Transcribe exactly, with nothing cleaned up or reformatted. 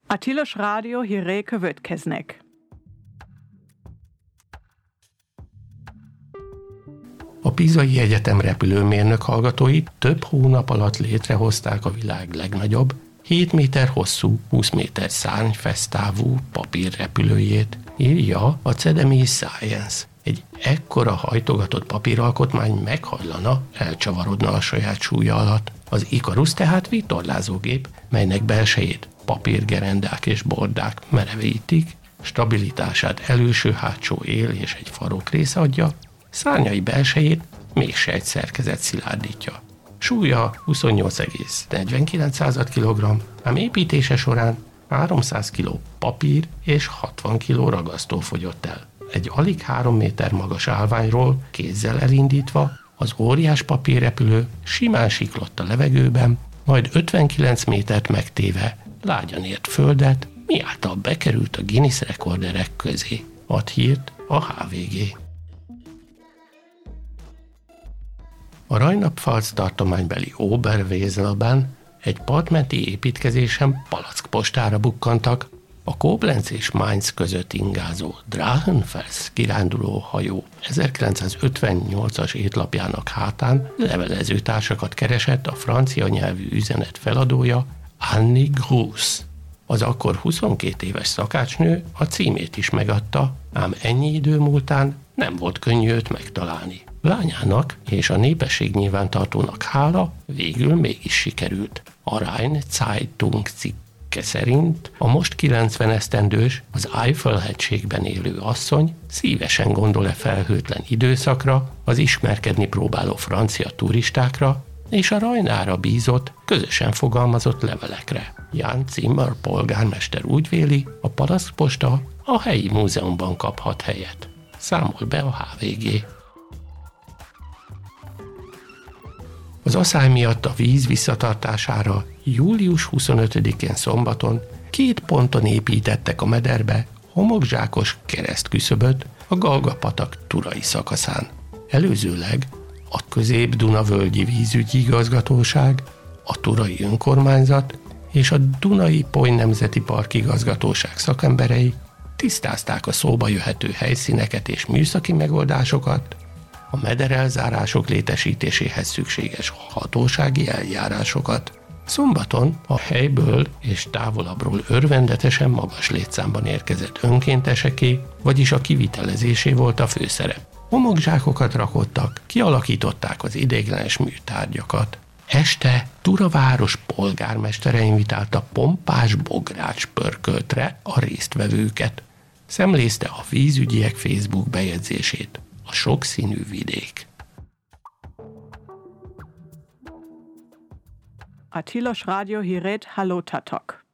A Tilos Rádió hírei következnek. A Pisai Egyetem repülőmérnök hallgatói több hónap alatt létrehozták a világ legnagyobb, hét méter hosszú, húsz méter szárnyfesztávú papírrepülőjét, írja a cé e dé em i Science. Egy ekkora hajtogatott papíralkotmány meghajlana, elcsavarodna a saját súlya alatt. Az Ikarus tehát vitorlázógép, melynek belsejét papírgerendák és bordák merevítik, stabilitását előső-hátsó él és egy farokrész adja, szárnyai belsejét mégse egy szerkezet szilárdítja. Súlya huszonnyolc egész negyvenkilenc kilogramm, ám építése során háromszáz kiló papír és hatvan kiló ragasztó fogyott el. Egy alig három méter magas állványról kézzel elindítva az óriás papírrepülő simán siklott a levegőben, majd ötvenkilenc métert megtéve lágyan ért földet, miáltal bekerült a Guinness rekorderek közé. Ad hírt a há vé gé. A Rajnapfalz tartománybeli Oberweselben egy partmenti építkezésen palackpostára bukkantak. A Koblenz és Mainz között ingázó Drachenfels kiránduló hajó ezerkilencszázötvennyolcas étlapjának hátán levelezőtársakat keresett a francia nyelvű üzenet feladója, Annie Gruss. Az akkor huszonkét éves szakácsnő a címét is megadta, ám ennyi idő múltán nem volt könnyű őt megtalálni. Lányának és a népességnyilvántartónak hála végül mégis sikerült. A Rhein Zeitung cikke szerint a most kilencven esztendős, az Eifel-hegységben élő asszony szívesen gondol-e felhőtlen időszakra, az ismerkedni próbáló francia turistákra és a Rajnára bízott, közösen fogalmazott levelekre. Jan Zimmer polgármester úgy véli, a palackposta a helyi múzeumban kaphat helyet. Számol be a há vé gé. Az aszály miatt a víz visszatartására július huszonötödikén szombaton két ponton építettek a mederbe homokzsákos keresztküszöböt a Galga-patak turai szakaszán. Előzőleg a Közép-Duna-völgyi vízügyi igazgatóság, a turai önkormányzat és a Dunai-Poly Nemzeti Park igazgatóság szakemberei tisztázták a szóba jöhető helyszíneket és műszaki megoldásokat, a mederelzárások létesítéséhez szükséges hatósági eljárásokat. Szombaton a helyből és távolabbról örvendetesen magas létszámban érkezett önkénteseké, vagyis a kivitelezésé volt a főszerep. Homokzsákokat rakottak, kialakították az ideiglenes műtárgyakat. Este Tura város polgármestere invitálta pompás bogrács pörköltre a résztvevőket. Szemlézte a vízügyiek Facebook bejegyzését. A sokszínű vidék. A Tilos Rádió hírét hallottatok.